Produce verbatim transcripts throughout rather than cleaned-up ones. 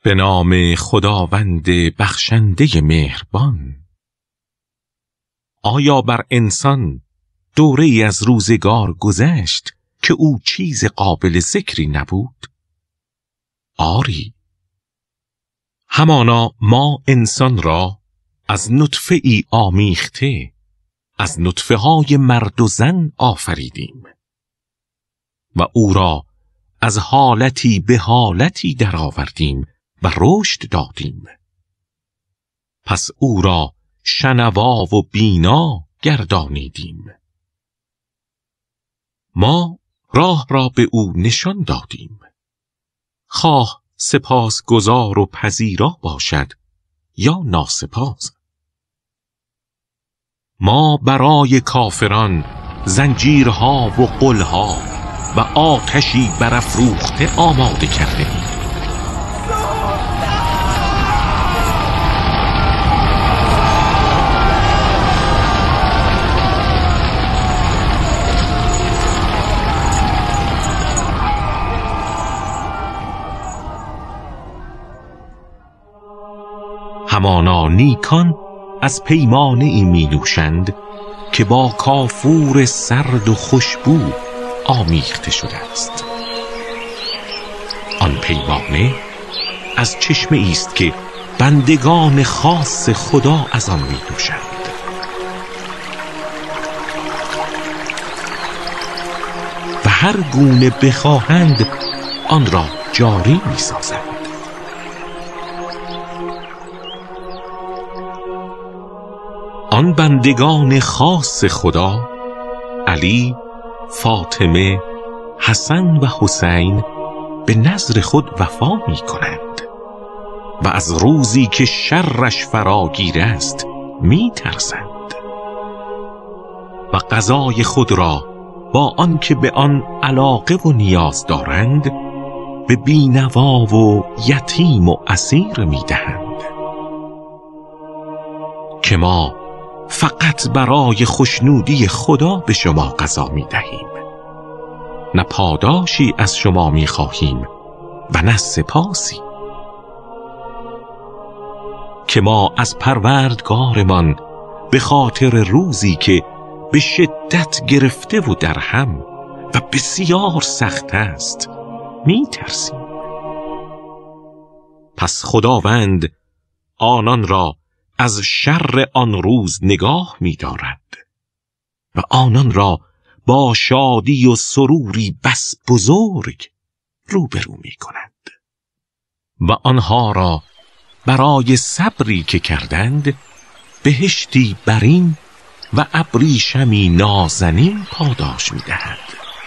به نام خداوند بخشنده مهربان. آیا بر انسان دوره ای از روزگار گذشت که او چیز قابل ذکری نبود؟ آری، همانا ما انسان را از نطفه ای آمیخته از نطفه های مرد و زن آفریدیم و او را از حالتی به حالتی درآوردیم و رشد دادیم. پس او را شنوا و بینا گردانیدیم. ما راه را به او نشان دادیم، خواه سپاس گزار و پذیرا باشد یا ناسپاس. ما برای کافران زنجیرها و قلها و آتشی برافروخته آماده کرده ایم. همانا نیکان از پیمانه ای می نوشند که با کافور سرد و خوشبو آمیخته شده است. آن پیمانه از چشمه است که بندگان خاص خدا از آن می نوشند. و هر گونه بخواهند آن را جاری می سازند. آن بندگان خاص خدا علی، فاطمه، حسن و حسین به نظر خود وفا می کنند و از روزی که شرش فراگیر است می ترسند و قضای خود را با آن که به آن علاقه و نیاز دارند به بینوا و یتیم و اسیر می دهند که ما فقط برای خوشنودی خدا به شما قضا می دهیم، نه پاداشی از شما می خواهیم و نه سپاسی. که ما از پروردگارمان به خاطر روزی که به شدت گرفته و در هم و بسیار سخت است می ترسیم. پس خداوند آنان را از شر آن روز نگاه می دارد و آنان را با شادی و سروری بس بزرگ روبرو می کند و آنها را برای صبری که کردند بهشتی برین و ابریشمی نازنین پاداش می دهد،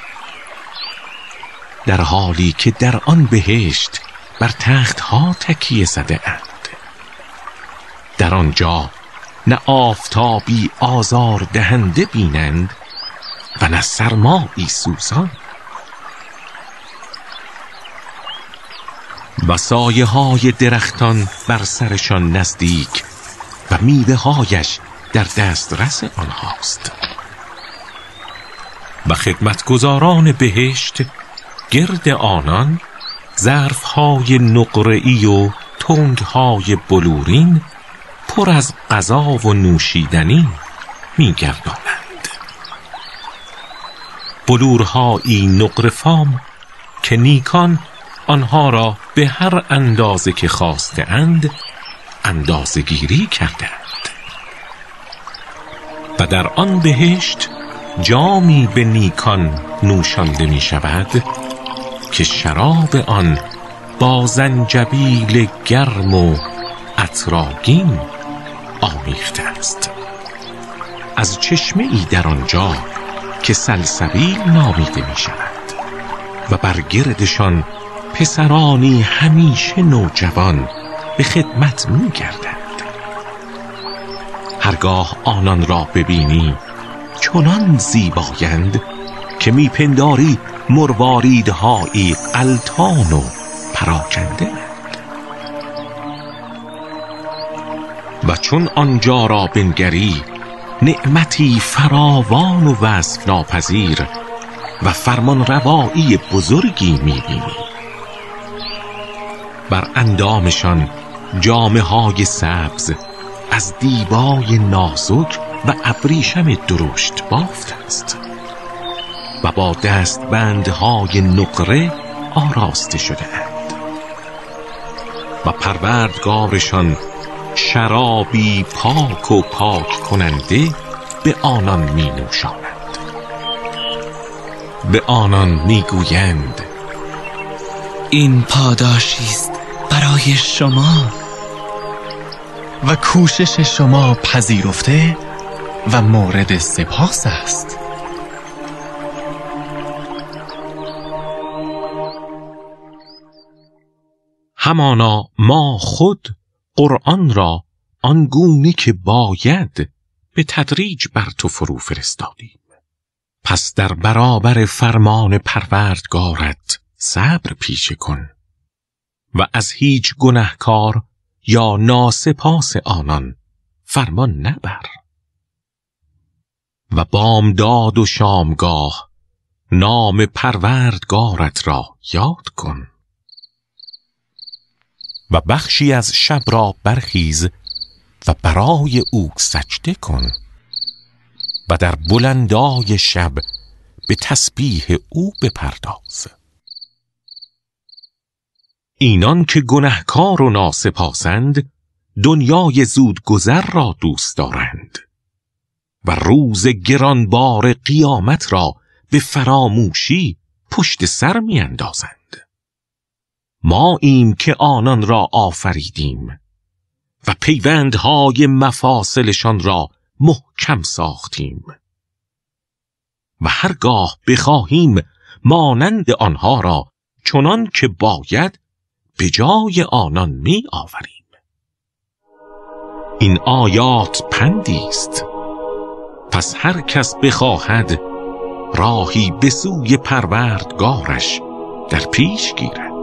در حالی که در آن بهشت بر تختها تکیه زده اند. در آنجا نه آفتابی آزار دهنده بینند و نه سرمایی سوزان و سایه های درختان بر سرشان نزدیک و میوه هایش در دسترس آنهاست و خدمتگزاران بهشت گرد آنان ظرف های نقره‌ای و تنگ های بلورین پر از غذا و نوشیدنی می گردانند. بلورهایی نقره‌فام که نیکان آنها را به هر اندازه که خواسته اند اندازه گیری کردند و در آن بهشت جامی به نیکان نوشانده می شود که شراب آن با زنجبیل گرم و عطرآگین آمیخته است. از چشمه ای در آنجا که سلسبیل نامیده می شود و بر گردشان پسرانی همیشه نوجوان به خدمت می گردند. هرگاه آنان را ببینی چنان زیبایند که می پنداری مرواریدهایی غلتان و پراکنده. و چون آنجا را بنگری نعمتی فراوان و وصف ناپذیر و فرمان روایی بزرگی می‌بینی بر اندامشان جامه های سبز از دیبای نازک و ابریشم درشت بافته است و با دستبندهای نقره آراسته شده اند و پروردگارشان شرابی پاک و پاک کننده به آنان می نوشاند. به آنان می گویند این پاداشی است برای شما و کوشش شما پذیرفته و مورد سپاس است. همانا ما خود قرآن را آنگونه که باید به تدریج بر تو فرو فرستادیم. پس در برابر فرمان پروردگارت صبر پیشه کن و از هیچ گناهکار یا ناسپاس آنان فرمان نبر و بامداد و شامگاه نام پروردگارت را یاد کن و بخشی از شب را برخیز و برای او سجده کن و در بلندای شب به تسبیح او بپرداز. اینان که گناهکار و ناسپاسند دنیای زود گذر را دوست دارند و روز گرانبار قیامت را به فراموشی پشت سر می اندازند. ما ایم که آنان را آفریدیم و پیوندهای مفاصلشان را محکم ساختیم و هرگاه بخواهیم مانند آنها را چنان که باید به جای آنان می آوریم. این آیات پندی است، پس هر کس بخواهد راهی به سوی پروردگارش در پیش گیرد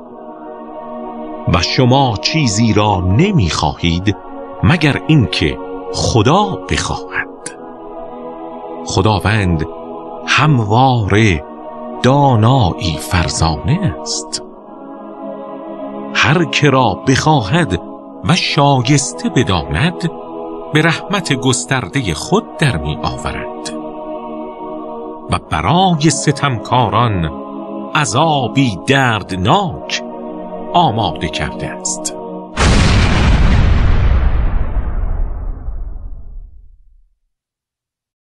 و شما چیزی را نمی خواهید مگر اینکه خدا بخواهد. خداوند همواره دانایی فرزانه است. هر که را بخواهد و شایسته بداند به رحمت گسترده خود در می آورد و برای ستمکاران عذابی دردناک آماده کرده است.